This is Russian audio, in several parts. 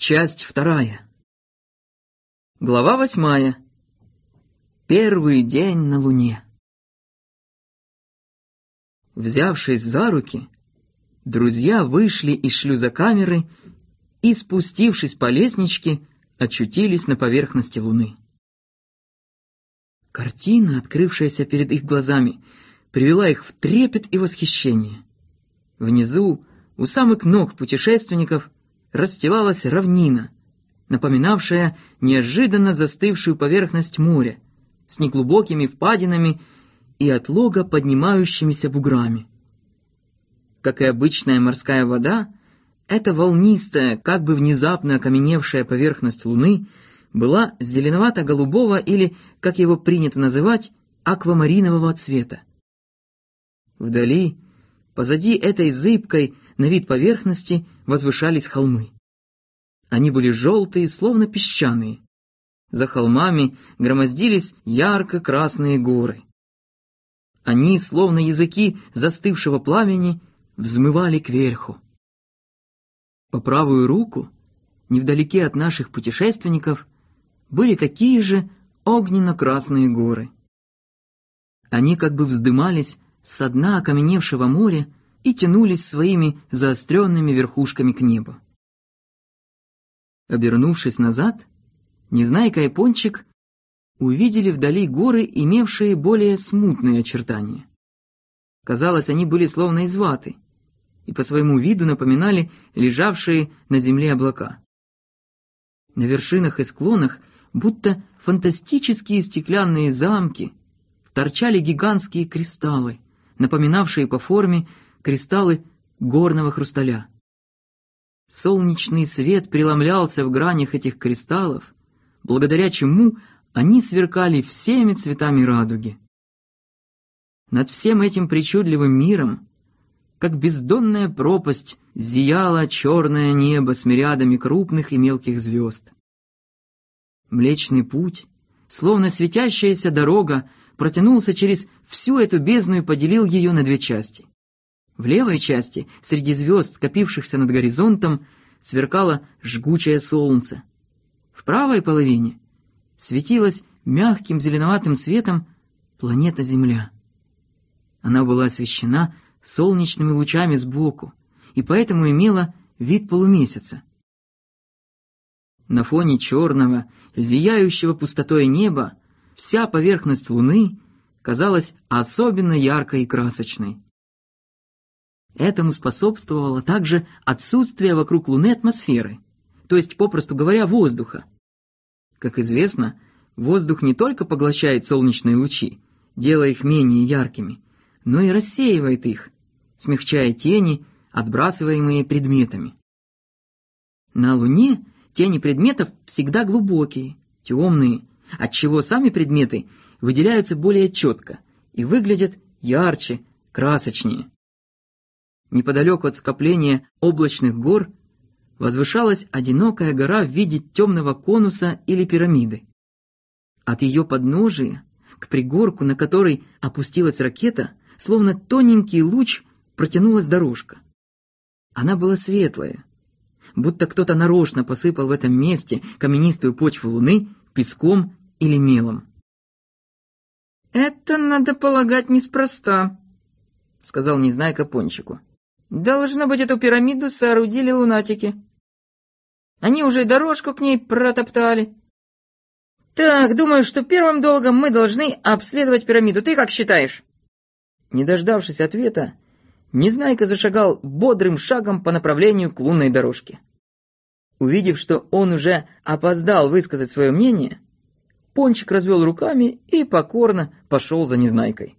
Часть 2. Глава 8. Первый день на Луне. Взявшись за руки, друзья вышли из шлюзокамеры и, спустившись по лестничке, очутились на поверхности Луны. Картина, открывшаяся перед их глазами, привела их в трепет и восхищение. Внизу, у самых ног путешественников, расстилалась равнина, напоминавшая неожиданно застывшую поверхность моря, с неглубокими впадинами и отлого поднимающимися буграми. Как и обычная морская вода, эта волнистая, как бы внезапно окаменевшая поверхность Луны была зеленовато-голубого или, как его принято называть, аквамаринового цвета. Вдали, позади этой зыбкой на вид поверхности, возвышались холмы. Они были желтые, словно песчаные. За холмами громоздились ярко-красные горы. Они, словно языки застывшего пламени, взмывали кверху. По правую руку, невдалеке от наших путешественников, были такие же огненно-красные горы. Они как бы вздымались со дна окаменевшего моря и тянулись своими заостренными верхушками к небу. Обернувшись назад, Незнайка и Пончик увидели вдали горы, имевшие более смутные очертания. Казалось, они были словно из ваты и по своему виду напоминали лежавшие на земле облака. На вершинах и склонах, будто фантастические стеклянные замки, торчали гигантские кристаллы, напоминавшие по форме кристаллы горного хрусталя. Солнечный свет преломлялся в гранях этих кристаллов, благодаря чему они сверкали всеми цветами радуги. Над всем этим причудливым миром, как бездонная пропасть, зияло черное небо с мириадами крупных и мелких звезд. Млечный путь, словно светящаяся дорога, протянулся через всю эту бездну и поделил ее на две части. В левой части, среди звезд, скопившихся над горизонтом, сверкало жгучее солнце. В правой половине светилась мягким зеленоватым светом планета Земля. Она была освещена солнечными лучами сбоку и поэтому имела вид полумесяца. На фоне черного, зияющего пустотой неба, вся поверхность Луны казалась особенно яркой и красочной. Этому способствовало также отсутствие вокруг Луны атмосферы, то есть, попросту говоря, воздуха. Как известно, воздух не только поглощает солнечные лучи, делая их менее яркими, но и рассеивает их, смягчая тени, отбрасываемые предметами. На Луне тени предметов всегда глубокие, темные, отчего сами предметы выделяются более четко и выглядят ярче, красочнее. Неподалеку от скопления облачных гор возвышалась одинокая гора в виде темного конуса или пирамиды. От ее подножия к пригорку, на который опустилась ракета, словно тоненький луч, протянулась дорожка. Она была светлая, будто кто-то нарочно посыпал в этом месте каменистую почву Луны песком или мелом. «Это, надо полагать, неспроста», — сказал Незнайка Пончику. «Должно быть, эту пирамиду соорудили лунатики. Они уже и дорожку к ней протоптали. Так, думаю, что первым долгом мы должны обследовать пирамиду. Ты как считаешь?» Не дождавшись ответа, Незнайка зашагал бодрым шагом по направлению к лунной дорожке. Увидев, что он уже опоздал высказать свое мнение, Пончик развел руками и покорно пошел за Незнайкой.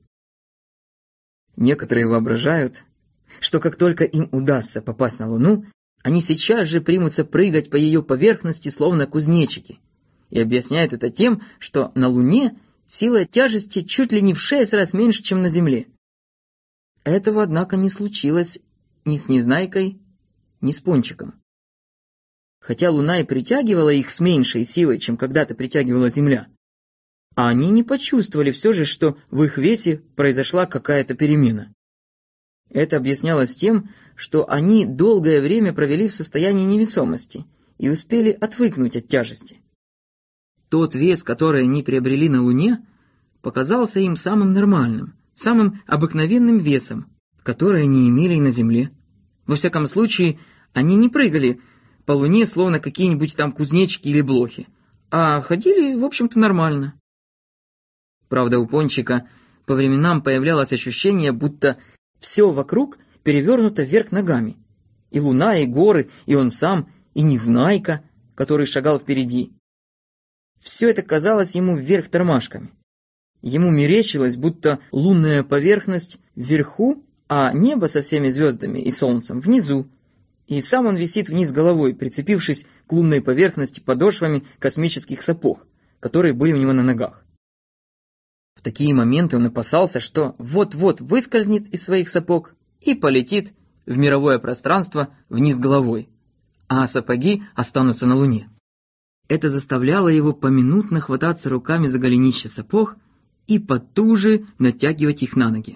Некоторые воображают, что как только им удастся попасть на Луну, они сейчас же примутся прыгать по ее поверхности, словно кузнечики, и объясняют это тем, что на Луне сила тяжести чуть ли не в 6 раз меньше, чем на Земле. Этого, однако, не случилось ни с Незнайкой, ни с Пончиком. Хотя Луна и притягивала их с меньшей силой, чем когда-то притягивала Земля, а они не почувствовали все же, что в их весе произошла какая-то перемена. Это объяснялось тем, что они долгое время провели в состоянии невесомости и успели отвыкнуть от тяжести. Тот вес, который они приобрели на Луне, показался им самым нормальным, самым обыкновенным весом, который они имели и на Земле. Во всяком случае, они не прыгали по Луне, словно какие-нибудь там кузнечики или блохи, а ходили, в общем-то, нормально. Правда, у Пончика по временам появлялось ощущение, будто все вокруг перевернуто вверх ногами. И Луна, и горы, и он сам, и Незнайка, который шагал впереди. Все это казалось ему вверх тормашками. Ему мерещилось, будто лунная поверхность вверху, а небо со всеми звездами и солнцем внизу, и сам он висит вниз головой, прицепившись к лунной поверхности подошвами космических сапог, которые были у него на ногах. В такие моменты он опасался, что вот-вот выскользнет из своих сапог и полетит в мировое пространство вниз головой, а сапоги останутся на Луне. Это заставляло его поминутно хвататься руками за голенища сапог и потуже натягивать их на ноги.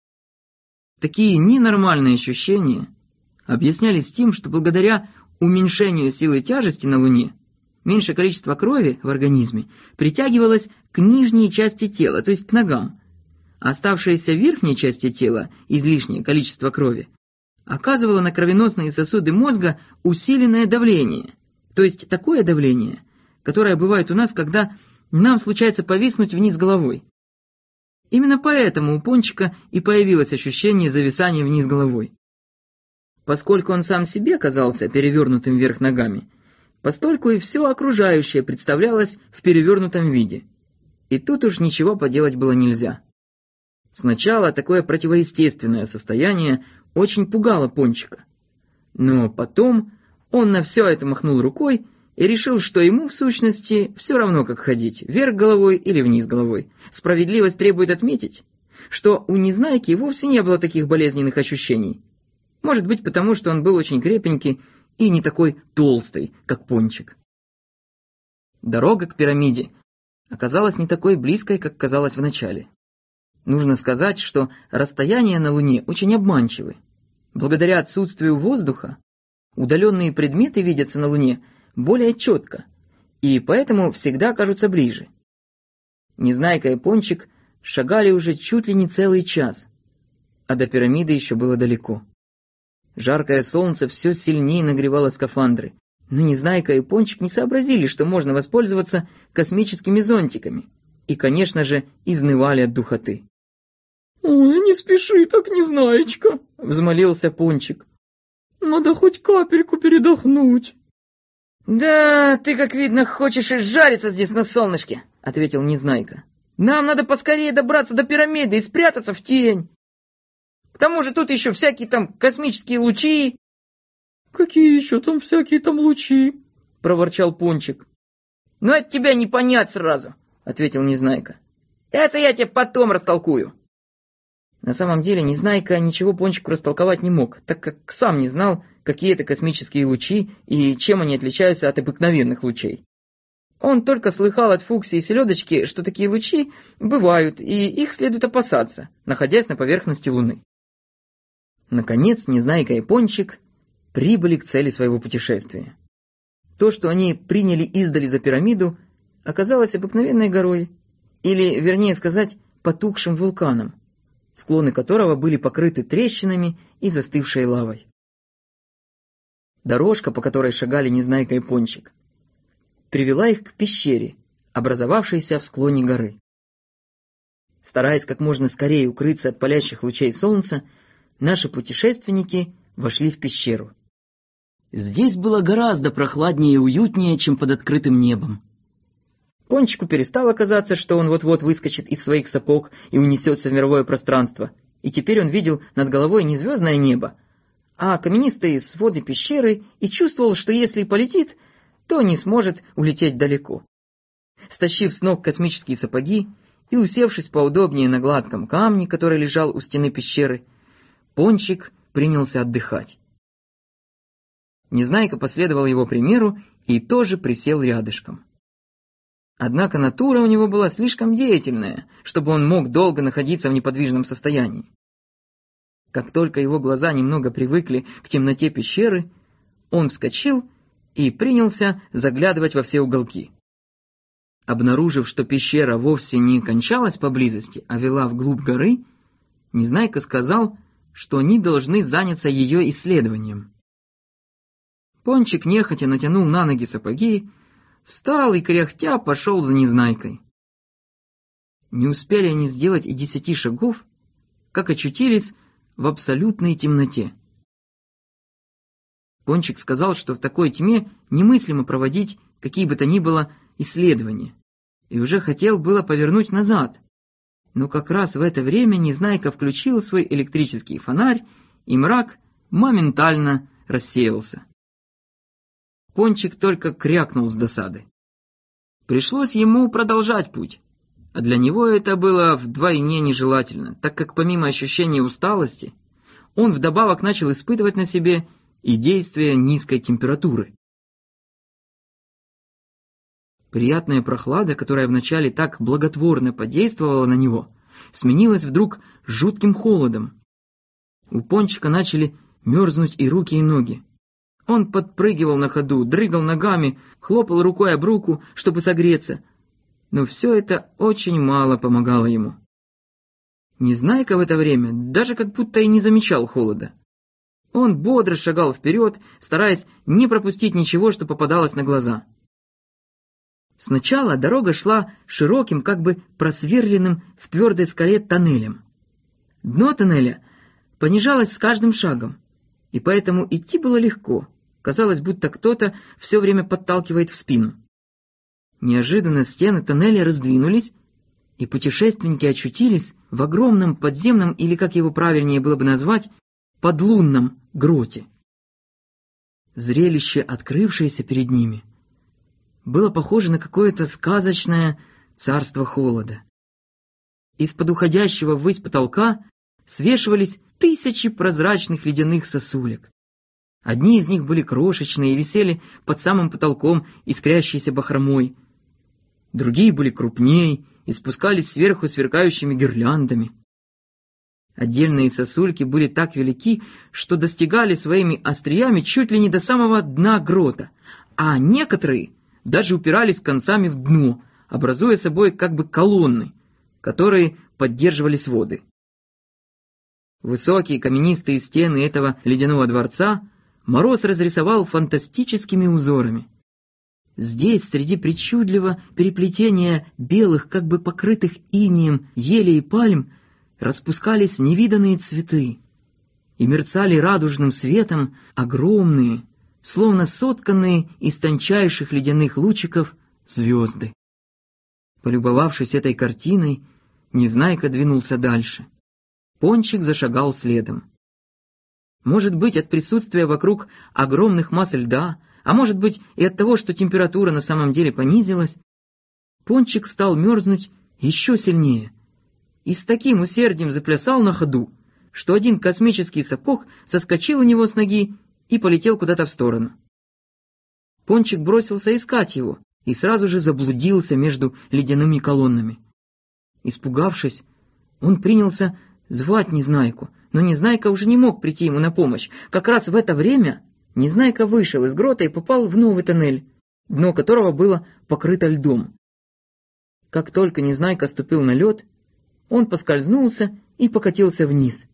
Такие ненормальные ощущения объяснялись тем, что благодаря уменьшению силы тяжести на Луне меньшее количество крови в организме притягивалось к нижней части тела, то есть к ногам, а оставшееся в верхней части тела излишнее количество крови оказывало на кровеносные сосуды мозга усиленное давление, то есть такое давление, которое бывает у нас, когда нам случается повиснуть вниз головой. Именно поэтому у Пончика и появилось ощущение зависания вниз головой. Поскольку он сам себе казался перевернутым вверх ногами, постольку и все окружающее представлялось в перевернутом виде. И тут уж ничего поделать было нельзя. Сначала такое противоестественное состояние очень пугало Пончика. Но потом он на все это махнул рукой и решил, что ему, в сущности, все равно, как ходить, вверх головой или вниз головой. Справедливость требует отметить, что у Незнайки вовсе не было таких болезненных ощущений. Может быть, потому что он был очень крепенький и не такой толстый, как Пончик. Дорога к пирамиде оказалась не такой близкой, как казалось вначале. Нужно сказать, что расстояния на Луне очень обманчивы. Благодаря отсутствию воздуха удаленные предметы видятся на Луне более четко, и поэтому всегда кажутся ближе. Незнайка и Пончик шагали уже чуть ли не целый час, а до пирамиды еще было далеко. Жаркое солнце все сильнее нагревало скафандры, но Незнайка и Пончик не сообразили, что можно воспользоваться космическими зонтиками, и, конечно же, изнывали от духоты. «Ой, не спеши так, Незнаечка», — взмолился Пончик. «Надо хоть капельку передохнуть». «Да, ты, как видно, хочешь изжариться здесь на солнышке», — ответил Незнайка. «Нам надо поскорее добраться до пирамиды и спрятаться в тень. К тому же тут еще всякие там космические лучи». «Какие еще там всякие там лучи?» — проворчал Пончик. «Ну, это тебя не понять сразу», — ответил Незнайка. «Это я тебе потом растолкую». На самом деле Незнайка ничего Пончику растолковать не мог, так как сам не знал, какие это космические лучи и чем они отличаются от обыкновенных лучей. Он только слыхал от Фукси и Селедочки, что такие лучи бывают, и их следует опасаться, находясь на поверхности Луны. Наконец Незнайка и Пончик прибыли к цели своего путешествия. То, что они приняли издали за пирамиду, оказалось обыкновенной горой, или, вернее сказать, потухшим вулканом, склоны которого были покрыты трещинами и застывшей лавой. Дорожка, по которой шагали Незнайка и Пончик, привела их к пещере, образовавшейся в склоне горы. Стараясь как можно скорее укрыться от палящих лучей солнца, наши путешественники вошли в пещеру. Здесь было гораздо прохладнее и уютнее, чем под открытым небом. Пончику перестало казаться, что он вот-вот выскочит из своих сапог и унесется в мировое пространство, и теперь он видел над головой не звездное небо, а каменистые своды пещеры, и чувствовал, что если и полетит, то не сможет улететь далеко. Стащив с ног космические сапоги и усевшись поудобнее на гладком камне, который лежал у стены пещеры, Пончик принялся отдыхать. Незнайка последовал его примеру и тоже присел рядышком. Однако натура у него была слишком деятельная, чтобы он мог долго находиться в неподвижном состоянии. Как только его глаза немного привыкли к темноте пещеры, он вскочил и принялся заглядывать во все уголки. Обнаружив, что пещера вовсе не кончалась поблизости, а вела вглубь горы, Незнайка сказал, что они должны заняться ее исследованием. Пончик нехотя натянул на ноги сапоги, встал и, кряхтя, пошел за Незнайкой. Не успели они сделать и 10 шагов, как очутились в абсолютной темноте. Пончик сказал, что в такой тьме немыслимо проводить какие бы то ни было исследования, и уже хотел было повернуть назад, но как раз в это время Незнайка включил свой электрический фонарь, и мрак моментально рассеялся. Пончик только крякнул с досады. Пришлось ему продолжать путь, а для него это было вдвойне нежелательно, так как помимо ощущения усталости, он вдобавок начал испытывать на себе и действие низкой температуры. Приятная прохлада, которая вначале так благотворно подействовала на него, сменилась вдруг жутким холодом. У Пончика начали мерзнуть и руки, и ноги. Он подпрыгивал на ходу, дрыгал ногами, хлопал рукой об руку, чтобы согреться, но все это очень мало помогало ему. Незнайка в это время даже как будто и не замечал холода. Он бодро шагал вперед, стараясь не пропустить ничего, что попадалось на глаза. Сначала дорога шла широким, как бы просверленным в твердой скале тоннелем. Дно тоннеля понижалось с каждым шагом, и поэтому идти было легко. Казалось, будто кто-то все время подталкивает в спину. Неожиданно стены тоннеля раздвинулись, и путешественники очутились в огромном подземном, или, как его правильнее было бы назвать, подлунном гроте. Зрелище, открывшееся перед ними, было похоже на какое-то сказочное царство холода. Из-под уходящего ввысь потолка свешивались тысячи прозрачных ледяных сосулек. Одни из них были крошечные и висели под самым потолком искрящейся бахромой. Другие были крупней и спускались сверху сверкающими гирляндами. Отдельные сосульки были так велики, что достигали своими остриями чуть ли не до самого дна грота, а некоторые даже упирались концами в дно, образуя собой как бы колонны, которые поддерживали своды. Высокие каменистые стены этого ледяного дворца Мороз разрисовал фантастическими узорами. Здесь, среди причудливого переплетения белых, как бы покрытых инеем елей и пальм, распускались невиданные цветы и мерцали радужным светом огромные, словно сотканные из тончайших ледяных лучиков, звезды. Полюбовавшись этой картиной, Незнайка двинулся дальше. Пончик зашагал следом. Может быть, от присутствия вокруг огромных масс льда, а может быть и от того, что температура на самом деле понизилась, Пончик стал мерзнуть еще сильнее и с таким усердием заплясал на ходу, что один космический сапог соскочил у него с ноги и полетел куда-то в сторону. Пончик бросился искать его и сразу же заблудился между ледяными колоннами. Испугавшись, он принялся звать Незнайку, но Незнайка уже не мог прийти ему на помощь. Как раз в это время Незнайка вышел из грота и попал в новый тоннель, дно которого было покрыто льдом. Как только Незнайка ступил на лед, он поскользнулся и покатился вниз.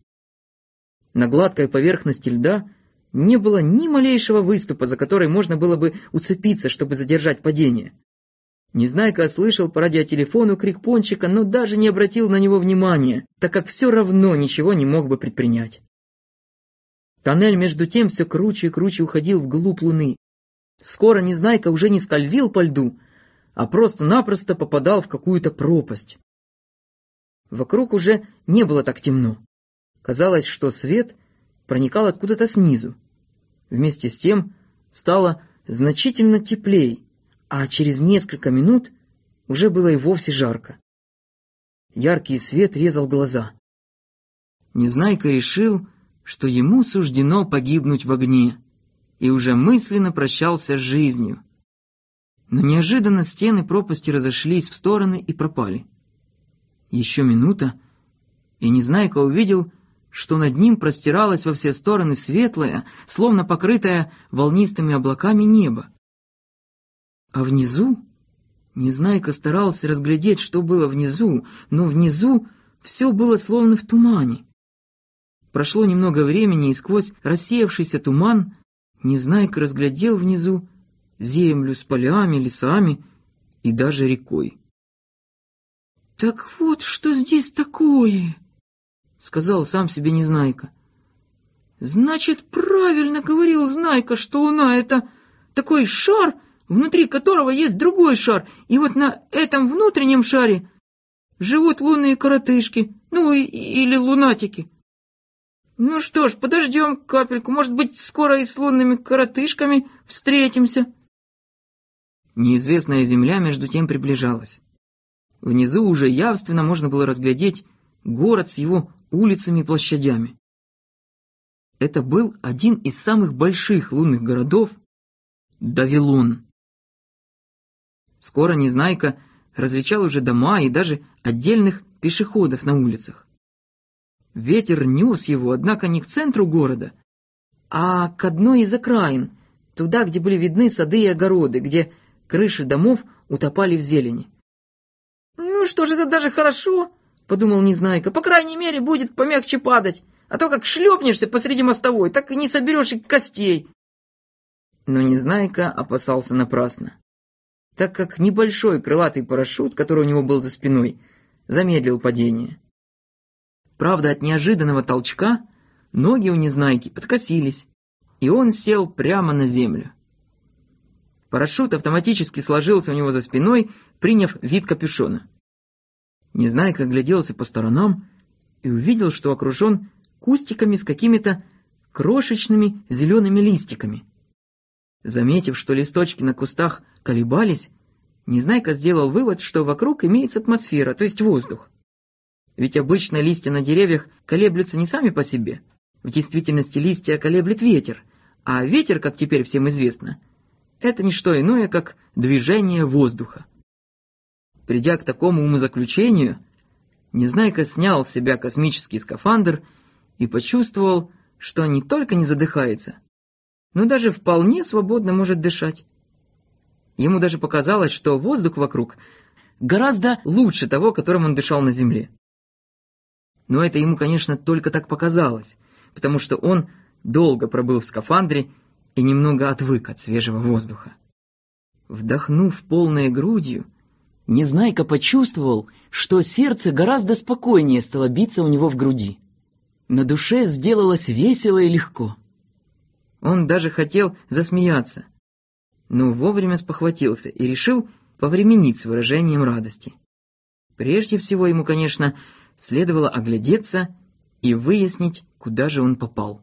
На гладкой поверхности льда не было ни малейшего выступа, за который можно было бы уцепиться, чтобы задержать падение. Незнайка слышал по радиотелефону крик Пончика, но даже не обратил на него внимания, так как все равно ничего не мог бы предпринять. Тоннель между тем все круче и круче уходил вглубь луны. Скоро Незнайка уже не скользил по льду, а просто-напросто попадал в какую-то пропасть. Вокруг уже не было так темно. Казалось, что свет проникал откуда-то снизу. Вместе с тем стало значительно теплей, а через несколько минут уже было и вовсе жарко. Яркий свет резал глаза. Незнайка решил, что ему суждено погибнуть в огне, и уже мысленно прощался с жизнью. Но неожиданно стены пропасти разошлись в стороны и пропали. Еще минута, и Незнайка увидел, что над ним простиралось во все стороны светлое, словно покрытое волнистыми облаками небо. А внизу, Незнайка старался разглядеть, что было внизу, но внизу все было словно в тумане. Прошло немного времени, и сквозь рассеявшийся туман Незнайка разглядел внизу землю с полями, лесами и даже рекой. «Так вот, что здесь такое!» — сказал сам себе Незнайка. «Значит, правильно говорил Знайка, что Луна — это такой шар, внутри которого есть другой шар, и вот на этом внутреннем шаре живут лунные коротышки, или лунатики. Ну что ж, подождем капельку, может быть, скоро и с лунными коротышками встретимся». Неизвестная земля между тем приближалась. Внизу уже явственно можно было разглядеть город с его улицами и площадями. Это был один из самых больших лунных городов — Давилон. Скоро Незнайка различал уже дома и даже отдельных пешеходов на улицах. Ветер нес его, однако, не к центру города, а к одной из окраин, туда, где были видны сады и огороды, где крыши домов утопали в зелени. «Ну что ж, это даже хорошо», — подумал Незнайка, — «по крайней мере, будет помягче падать, а то как шлепнешься посреди мостовой, так и не соберешь и костей». Но Незнайка опасался напрасно, так как небольшой крылатый парашют, который у него был за спиной, замедлил падение. Правда, от неожиданного толчка ноги у Незнайки подкосились, и он сел прямо на землю. Парашют автоматически сложился у него за спиной, приняв вид капюшона. Незнайка огляделся по сторонам и увидел, что окружен кустиками с какими-то крошечными зелеными листиками. Заметив, что листочки на кустах колебались, Незнайка сделал вывод, что вокруг имеется атмосфера, то есть воздух. Ведь обычно листья на деревьях колеблются не сами по себе. В действительности листья колеблет ветер, а ветер, как теперь всем известно, это не что иное, как движение воздуха. Придя к такому умозаключению, Незнайка снял с себя космический скафандр и почувствовал, что не только не задыхается, но даже вполне свободно может дышать. Ему даже показалось, что воздух вокруг гораздо лучше того, которым он дышал на земле. Но это ему, конечно, только так показалось, потому что он долго пробыл в скафандре и немного отвык от свежего воздуха. Вдохнув полной грудью, Незнайка почувствовал, что сердце гораздо спокойнее стало биться у него в груди. На душе сделалось весело и легко. Он даже хотел засмеяться, но вовремя спохватился и решил повременить с выражением радости. Прежде всего ему, конечно, следовало оглядеться и выяснить, куда же он попал.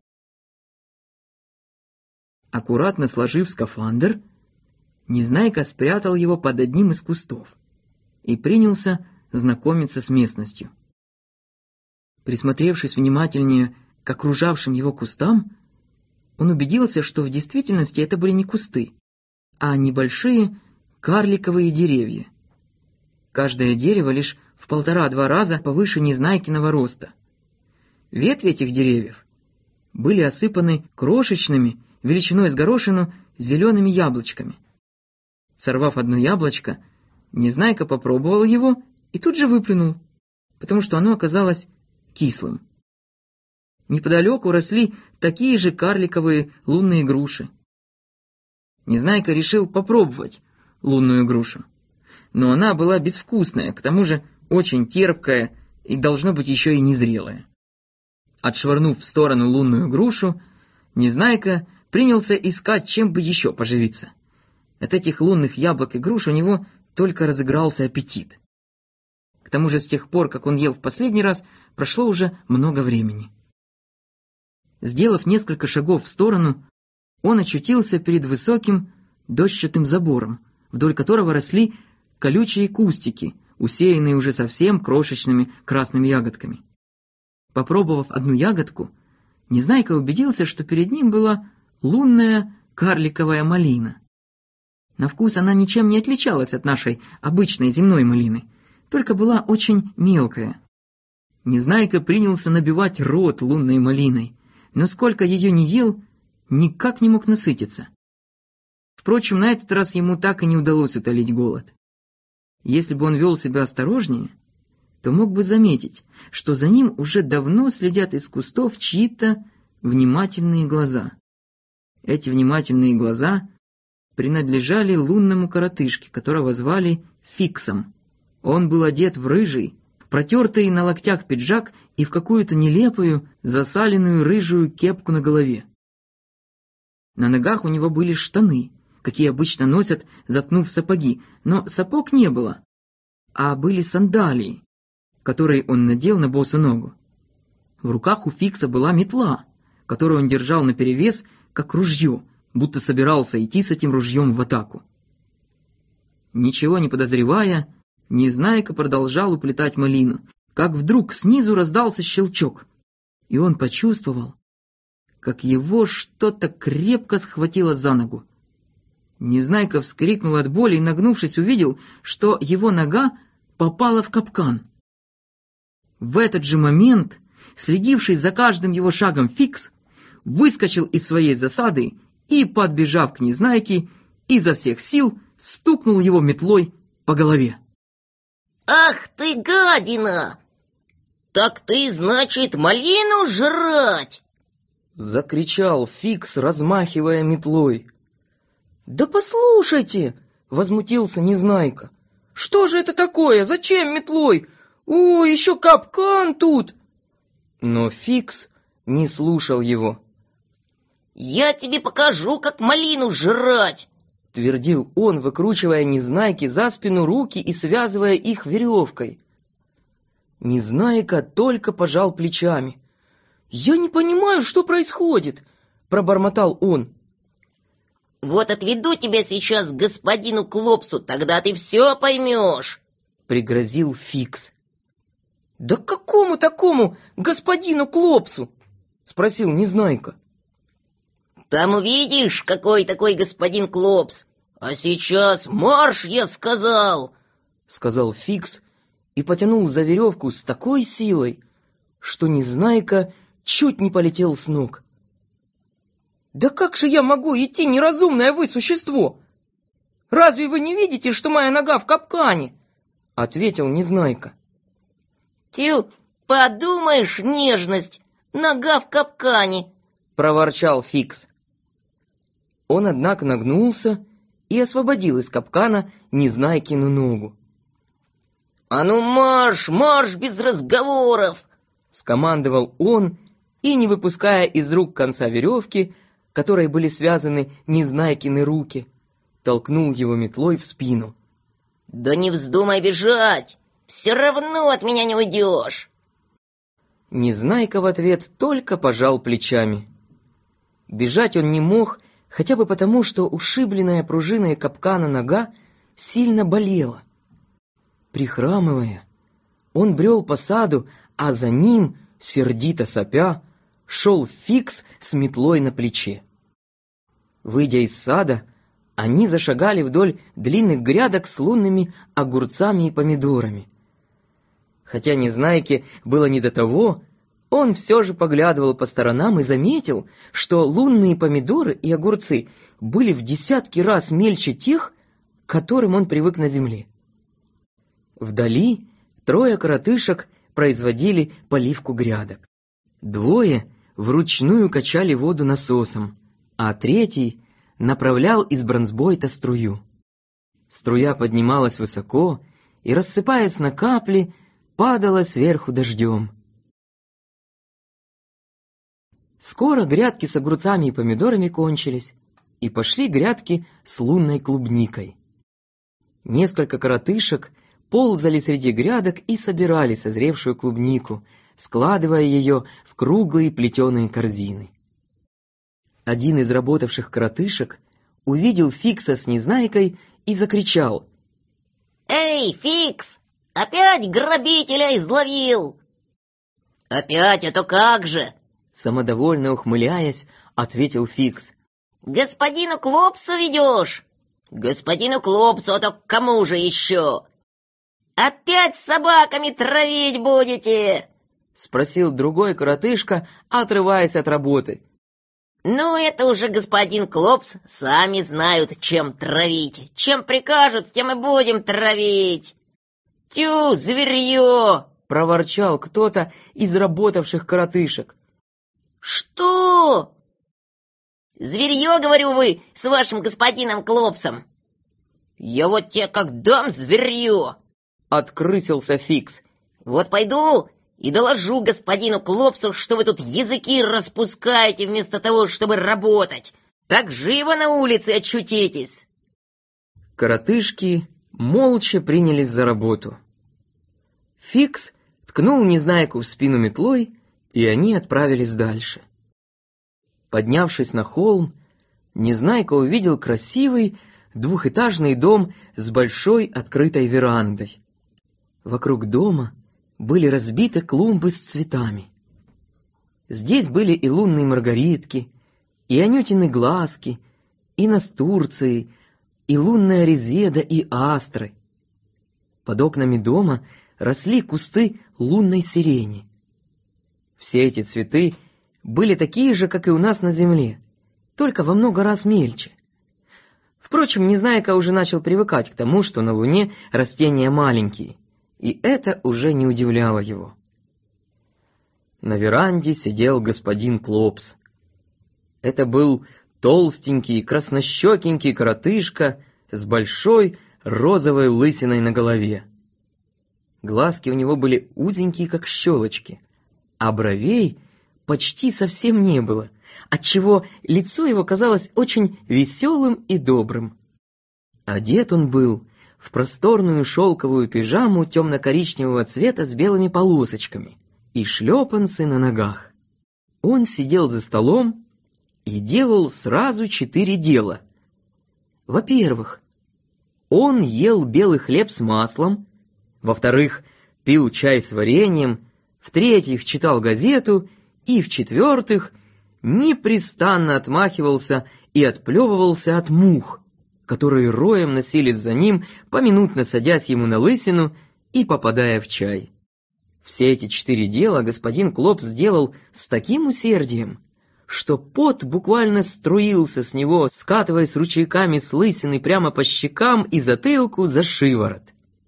Аккуратно сложив скафандр, Незнайка спрятал его под одним из кустов и принялся знакомиться с местностью. Присмотревшись внимательнее к окружавшим его кустам, он убедился, что в действительности это были не кусты, а небольшие карликовые деревья. Каждое дерево лишь в 1,5-2 раза повыше Незнайкиного роста. Ветви этих деревьев были осыпаны крошечными, величиной с горошину, зелеными яблочками. Сорвав одно яблочко, Незнайка попробовал его и тут же выплюнул, потому что оно оказалось кислым. Неподалеку росли такие же карликовые лунные груши. Незнайка решил попробовать лунную грушу, но она была безвкусная, к тому же очень терпкая и, должно быть, еще и незрелая. Отшвырнув в сторону лунную грушу, Незнайка принялся искать, чем бы еще поживиться. От этих лунных яблок и груш у него только разыгрался аппетит. К тому же с тех пор, как он ел в последний раз, прошло уже много времени. Сделав несколько шагов в сторону, он очутился перед высоким дощатым забором, вдоль которого росли колючие кустики, усеянные уже совсем крошечными красными ягодками. Попробовав одну ягодку, Незнайка убедился, что перед ним была лунная карликовая малина. На вкус она ничем не отличалась от нашей обычной земной малины, только была очень мелкая. Незнайка принялся набивать рот лунной малиной, но сколько ее не ел, никак не мог насытиться. Впрочем, на этот раз ему так и не удалось утолить голод. Если бы он вел себя осторожнее, то мог бы заметить, что за ним уже давно следят из кустов чьи-то внимательные глаза. Эти внимательные глаза принадлежали лунному коротышке, которого звали Фиксом. Он был одет в рыжий, протертый на локтях пиджак и в какую-то нелепую, засаленную рыжую кепку на голове. На ногах у него были штаны, какие обычно носят, заткнув сапоги, но сапог не было, а были сандалии, которые он надел на босу ногу. В руках у Фикса была метла, которую он держал наперевес, как ружье, будто собирался идти с этим ружьем в атаку. Ничего не подозревая, Незнайка продолжал уплетать малину, как вдруг снизу раздался щелчок, и он почувствовал, как его что-то крепко схватило за ногу. Незнайка вскрикнул от боли и, нагнувшись, увидел, что его нога попала в капкан. В этот же момент, следивший за каждым его шагом Фикс, выскочил из своей засады и, подбежав к Незнайке, изо всех сил стукнул его метлой по голове. «Ах ты, гадина! Так ты, значит, малину жрать!» — закричал Фикс, размахивая метлой. «Да послушайте!» — возмутился Незнайка. «Что же это такое? Зачем метлой? О, еще капкан тут!» Но Фикс не слушал его. «Я тебе покажу, как малину жрать!» — твердил он, выкручивая Незнайке за спину руки и связывая их веревкой. Незнайка только пожал плечами. «Я не понимаю, что происходит!» — пробормотал он. «Вот отведу тебя сейчас к господину Клопсу, тогда ты все поймешь!» — пригрозил Фикс. «Да к какому такому господину Клопсу?» — спросил Незнайка. «Там увидишь, какой такой господин Клопс. А сейчас марш, я сказал!» — сказал Фикс и потянул за веревку с такой силой, что Незнайка чуть не полетел с ног. «Да как же я могу идти, неразумное вы существо? Разве вы не видите, что моя нога в капкане?» — ответил Незнайка. «Тю, подумаешь, нежность, нога в капкане!» — проворчал Фикс. Он, однако, нагнулся и освободил из капкана Незнайкину ногу. «А ну марш, марш без разговоров!» — скомандовал он, и, не выпуская из рук конца веревки, которой были связаны Незнайкины руки, толкнул его метлой в спину. «Да не вздумай бежать! Все равно от меня не уйдешь!» Незнайка в ответ только пожал плечами. Бежать он не мог, хотя бы потому, что ушибленная пружиной капкана нога сильно болела. Прихрамывая, он брел по саду, а за ним, сердито сопя, шел Фикс с метлой на плече. Выйдя из сада, они зашагали вдоль длинных грядок с лунными огурцами и помидорами. Хотя Незнайке было не до того, он все же поглядывал по сторонам и заметил, что лунные помидоры и огурцы были в десятки раз мельче тех, к которым он привык на земле. Вдали 3 коротышек производили поливку грядок. 2 вручную качали воду насосом, а 3 направлял из бронзбойта струю. Струя поднималась высоко и, рассыпаясь на капли, падала сверху дождем. Скоро грядки с огурцами и помидорами кончились, и пошли грядки с лунной клубникой. Несколько коротышек ползали среди грядок и собирали созревшую клубнику, складывая ее в круглые плетеные корзины. Один из работавших коротышек увидел Фикса с Незнайкой и закричал: «Эй, Фикс, опять грабителя изловил!» «Опять, а то как же!» Самодовольно ухмыляясь, ответил Фикс. «Господину Клопсу ведешь?» «Господину Клопсу, а то к кому же еще?» «Опять с собаками травить будете?» спросил другой коротышка, отрываясь от работы. Ну, это уже, господин Клопс, сами знают, чем травить. Чем прикажут, тем и будем травить. Тю, зверье! — проворчал кто-то из работавших коротышек. Что? Зверье, говорю, вы с вашим господином Клопсом. Я вот тебе как дам зверье! — открысился Фикс. Вот пойду и доложу господину Клопсу, что вы тут языки распускаете вместо того, чтобы работать. Так живо на улице очутитесь. Коротышки молча принялись за работу. Фикс ткнул Незнайку в спину метлой, и они отправились дальше. Поднявшись на холм, Незнайка увидел красивый двухэтажный дом с большой открытой верандой. Вокруг дома были разбиты клумбы с цветами. Здесь были и лунные маргаритки, и анютины глазки, и настурции, и лунная резеда, и астры. Под окнами дома росли кусты лунной сирени. Все эти цветы были такие же, как и у нас на земле, только во много раз мельче. Впрочем, Незнайка уже начал привыкать к тому, что на Луне растения маленькие, и это уже не удивляло его. На веранде сидел господин Клопс. Это был толстенький, краснощекенький коротышка с большой розовой лысиной на голове. Глазки у него были узенькие, как щелочки, а бровей почти совсем не было, отчего лицо его казалось очень веселым и добрым. Одет он был в просторную шелковую пижаму темно-коричневого цвета с белыми полосочками и шлепанцы на ногах. Он сидел за столом и делал сразу 4 дела. Во-первых, он ел белый хлеб с маслом, во-вторых, пил чай с вареньем, в-третьих, читал газету, и в-четвертых, непрестанно отмахивался и отплевывался от мух, которые роем носились за ним, поминутно садясь ему на лысину и попадая в чай. Все эти 4 дела господин Клопс сделал с таким усердием, что пот буквально струился с него, скатываясь ручейками с лысины прямо по щекам и затылку за шиворот.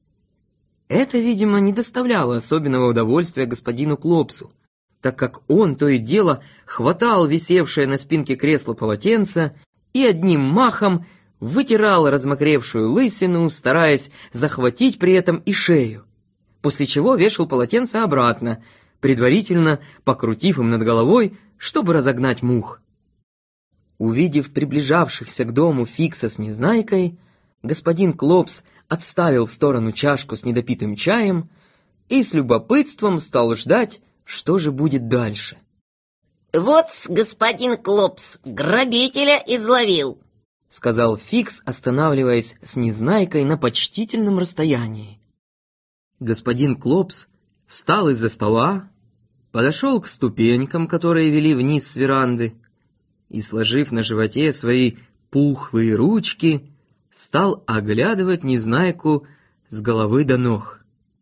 Это, видимо, не доставляло особенного удовольствия господину Клопсу, так как он то и дело хватал висевшее на спинке кресла полотенце и одним махом вытирал размокревшую лысину, стараясь захватить при этом и шею, после чего вешал полотенце обратно, предварительно покрутив им над головой, чтобы разогнать мух. Увидев приближавшихся к дому Фикса с Незнайкой, господин Клопс отставил в сторону чашку с недопитым чаем и с любопытством стал ждать, что же будет дальше. «Вот, господин Клопс, грабителя изловил», — сказал Фикс, останавливаясь с Незнайкой на почтительном расстоянии. Господин Клопс встал из-за стола, подошел к ступенькам, которые вели вниз с веранды, и, сложив на животе свои пухлые ручки, стал оглядывать Незнайку с головы до ног.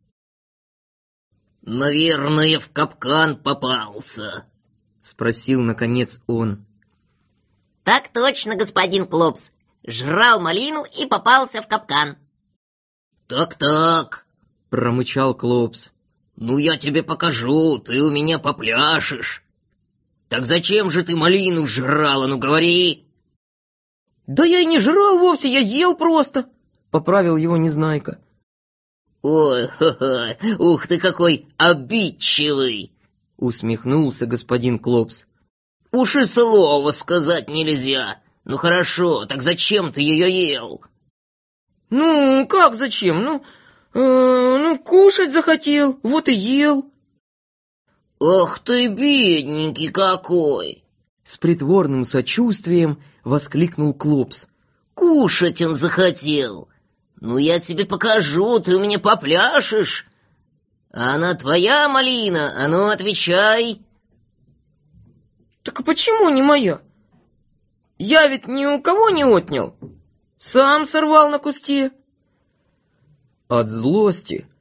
«Наверное, в капкан попался», — спросил, наконец, он. «Так точно, господин Клопс. Жрал малину и попался в капкан». «Так-так», — промычал Клопс. «Ну, я тебе покажу, ты у меня попляшешь. Так зачем же ты малину жрала, ну говори?» «Да я и не жрал вовсе, я ел просто», — поправил его Незнайка. «Ой, ха-ха, ух ты какой обидчивый!» — усмехнулся господин Клопс. «Уж и слова сказать нельзя. Ну хорошо, так зачем ты ее ел?» «Ну, как зачем? Ну, кушать захотел, вот и ел». «Ах ты, бедненький какой!» С притворным сочувствием воскликнул Клопс. «Кушать он захотел. Ну, я тебе покажу, ты у меня попляшешь. Она твоя малина, а ну, отвечай». «Так почему не моя? Я ведь ни у кого не отнял. Сам сорвал на кусте». От злости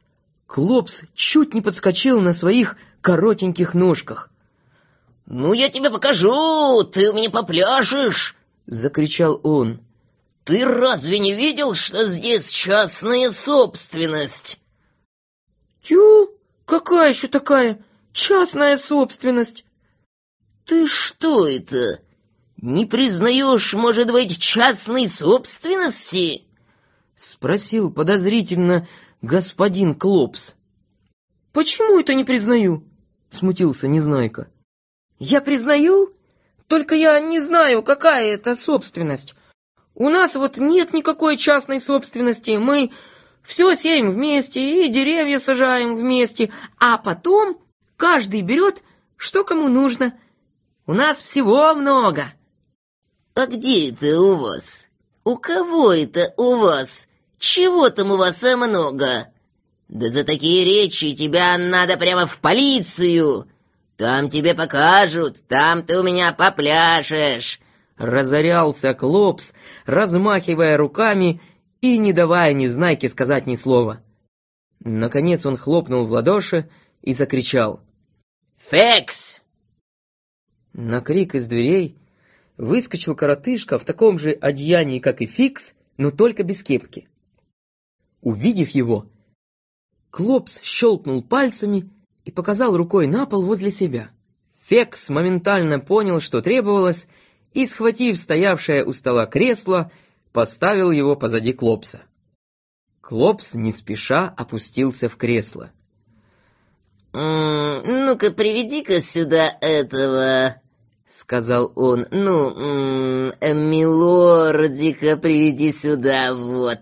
Клопс чуть не подскочил на своих коротеньких ножках. «Ну, я тебе покажу, ты у меня попляшешь!» — закричал он. «Ты разве не видел, что здесь частная собственность?» «Тю, какая еще такая частная собственность?» «Ты что это? Не признаешь, может быть, частной собственности?» — спросил подозрительно господин Клопс. «Почему это не признаю?» — смутился Незнайка. «Я признаю, только я не знаю, какая это собственность. У нас вот нет никакой частной собственности, мы все сеем вместе и деревья сажаем вместе, а потом каждый берет, что кому нужно. У нас всего много». «А где это у вас? У кого это у вас? Чего там у вас много? Да за такие речи тебя надо прямо в полицию. Там тебе покажут, там ты у меня попляшешь». Разорялся Клопс, размахивая руками и не давая Незнайке сказать ни слова. Наконец он хлопнул в ладоши и закричал: «Фекс!» На крик из дверей выскочил коротышка в таком же одеянии, как и Фикс, но только без кепки. Увидев его, Клопс щелкнул пальцами и показал рукой на пол возле себя. Фекс моментально понял, что требовалось, и, схватив стоявшее у стола кресло, поставил его позади Клопса. Клопс не спеша опустился в кресло. «Ну-ка, приведи-ка сюда этого», — сказал он. «Милордика, приведи сюда, вот».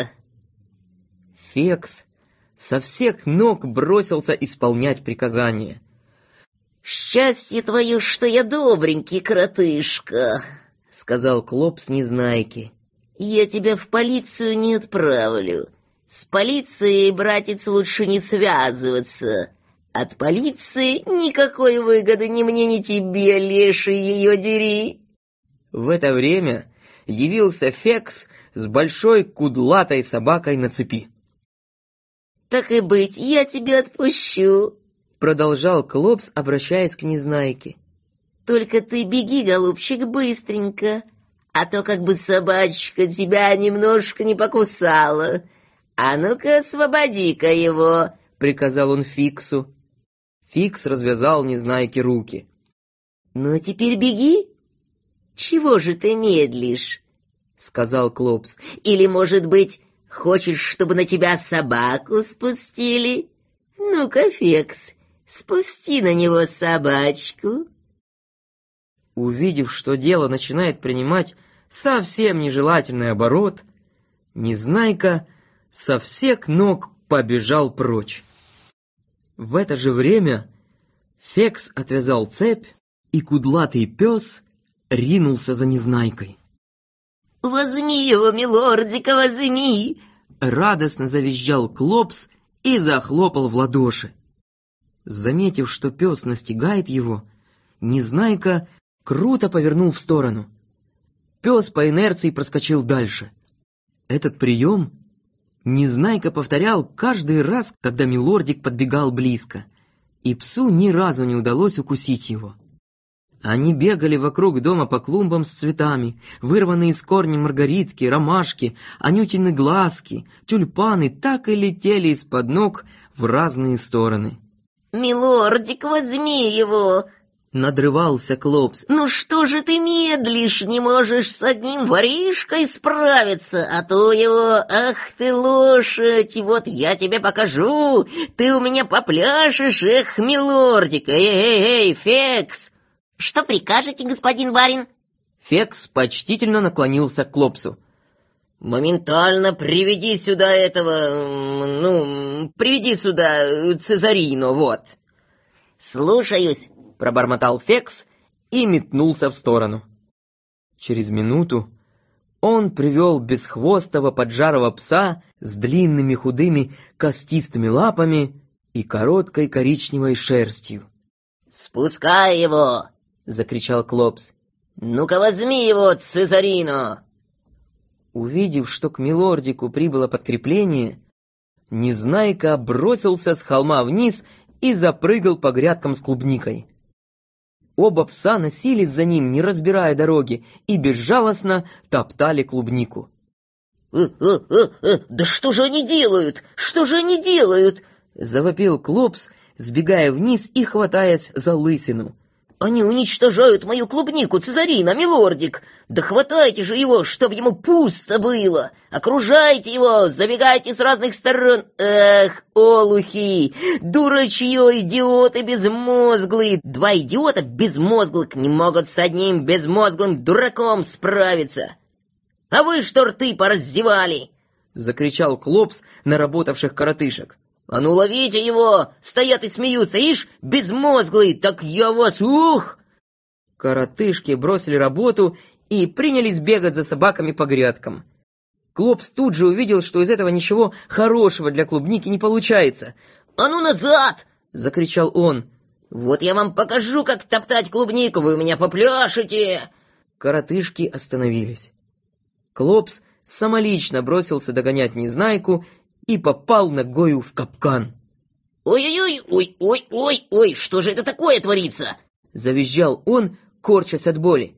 Фекс со всех ног бросился исполнять приказание. «Счастье твое, что я добренький коротышка», — сказал Клопс Незнайке. «Я тебя в полицию не отправлю. С полицией, братец, лучше не связываться. От полиции никакой выгоды ни мне, ни тебе, леший ее дери». В это время явился Фекс с большой кудлатой собакой на цепи. «Так и быть, я тебя отпущу», — продолжал Клопс, обращаясь к Незнайке. «Только ты беги, голубчик, быстренько, а то как бы собачка тебя немножко не покусала. А ну-ка, освободи-ка его», — приказал он Фиксу. Фикс развязал Незнайке руки. «Ну, а теперь беги. Чего же ты медлишь?» — сказал Клопс. «Или, может быть, хочешь, чтобы на тебя собаку спустили? Ну-ка, Фекс, спусти на него собачку». Увидев, что дело начинает принимать совсем нежелательный оборот, Незнайка со всех ног побежал прочь. В это же время Фекс отвязал цепь, и кудлатый пес ринулся за Незнайкой. «Возьми его, милордика, возьми!» — радостно завизжал Клопс и захлопал в ладоши. Заметив, что пес настигает его, Незнайка круто повернул в сторону. Пес по инерции проскочил дальше. Этот прием Незнайка повторял каждый раз, когда милордик подбегал близко, и псу ни разу не удалось укусить его. Они бегали вокруг дома по клумбам с цветами, вырванные из корня маргаритки, ромашки, анютины глазки, тюльпаны так и летели из-под ног в разные стороны. «Милордик, возьми его!» — надрывался Клопс. «Ну что же ты медлишь, не можешь с одним воришкой справиться, а то его, ах ты лошадь, вот я тебе покажу, ты у меня попляшешь, эх, милордик, эй, Фекс!» «Что прикажете, господин барин?» Фекс почтительно наклонился к Клопсу. «Моментально приведи сюда этого, приведи сюда Цезарино, вот». «Слушаюсь», — пробормотал Фекс и метнулся в сторону. Через минуту он привел бесхвостого поджарого пса с длинными худыми костистыми лапами и короткой коричневой шерстью. «Спускай его!» — закричал Клопс. «Ну-ка возьми его, Цезарино!» Увидев, что к милордику прибыло подкрепление, Незнайка бросился с холма вниз и запрыгал по грядкам с клубникой. Оба пса носились за ним, не разбирая дороги, и безжалостно топтали клубнику. Да что же они делают? Что же они делают?» — завопил Клопс, сбегая вниз и хватаясь за лысину. «Они уничтожают мою клубнику, Цезарина, милордик! Да хватайте же его, чтоб ему пусто было! Окружайте его, забегайте с разных сторон! Эх, олухи! Дурачье, идиоты безмозглые! Два идиота безмозглых не могут с одним безмозглым дураком справиться! А вы что рты пораздевали?» — закричал Клопс на работавших коротышек. «А ну ловите его! Стоят и смеются! Ишь, безмозглый, так я вас... Ух!» Коротышки бросили работу и принялись бегать за собаками по грядкам. Клопс тут же увидел, что из этого ничего хорошего для клубники не получается. «А ну назад!» — закричал он. «Вот я вам покажу, как топтать клубнику, вы у меня попляшете!» Коротышки остановились. Клопс самолично бросился догонять Незнайку и попал ногою в капкан. «Ой-ой-ой, ой-ой-ой-ой, что же это такое творится?» — завизжал он, корчась от боли.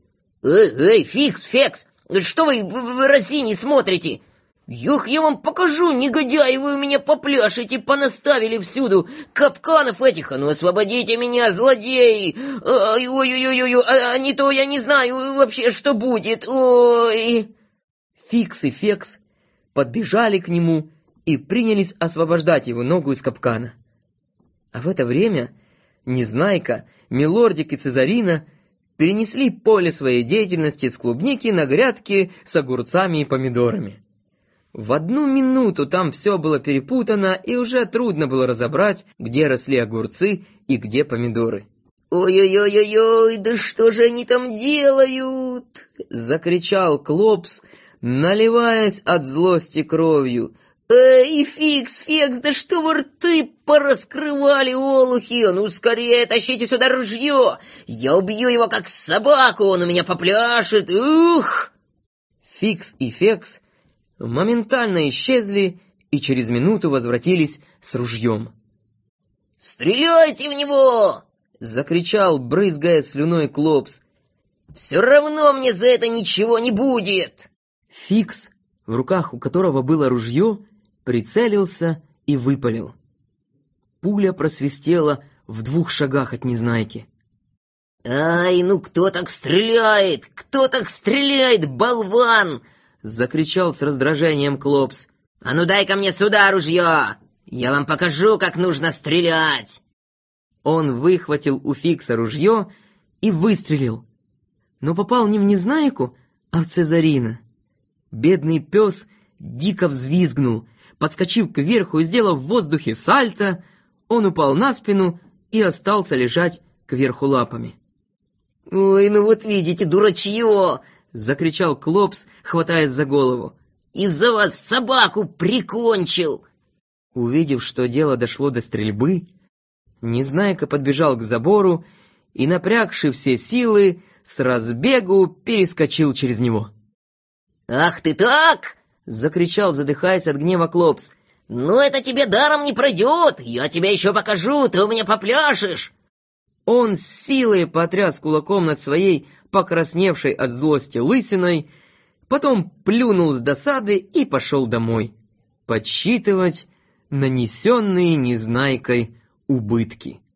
Эй, Фикс, что вы в разине смотрите? Юх, я вам покажу, негодяи, вы у меня попляшете, понаставили всюду капканов этих, а ну освободите меня, злодеи! Ой-ой-ой-ой, а не то я не знаю вообще, что будет, ой!» Фикс и Фекс подбежали к нему и принялись освобождать его ногу из капкана. А в это время Незнайка, Милордик и Цезарина перенесли поле своей деятельности с клубники на грядки с огурцами и помидорами. В 1 минуту там все было перепутано, и уже трудно было разобрать, где росли огурцы и где помидоры. «Ой-ой-ой-ой, да что же они там делают?» — закричал Клопс, наливаясь от злости кровью. «Эй, Фикс, да что вы рты пораскрывали, олухи! Ну, скорее тащите сюда ружье! Я убью его, как собаку, он у меня попляшет! Ух!» Фикс и Фекс моментально исчезли и через минуту возвратились с ружьем. «Стреляйте в него!» — закричал, брызгая слюной Клопс. «Все равно мне за это ничего не будет!» Фикс, в руках у которого было ружье, прицелился и выпалил. Пуля просвистела в 2 шагах от Незнайки. «Ай, ну кто так стреляет? Кто так стреляет, болван?» — закричал с раздражением Клопс. «А ну дай-ка мне сюда ружье! Я вам покажу, как нужно стрелять!» Он выхватил у Фикса ружье и выстрелил, но попал не в Незнайку, а в Цезарина. Бедный пес дико взвизгнул. Подскочив кверху и сделав в воздухе сальто, он упал на спину и остался лежать кверху лапами. «Ой, ну вот видите, дурачье!» — закричал Клопс, хватаясь за голову. «Из-за вас собаку прикончил!» Увидев, что дело дошло до стрельбы, Незнайка подбежал к забору и, напрягши все силы, с разбегу перескочил через него. «Ах ты так!» — закричал, задыхаясь от гнева Клопс. «Ну это тебе даром не пройдет! Я тебе еще покажу, ты у меня попляшешь!» Он с силой потряс кулаком над своей покрасневшей от злости лысиной, потом плюнул с досады и пошел домой подсчитывать нанесенные Незнайкой убытки.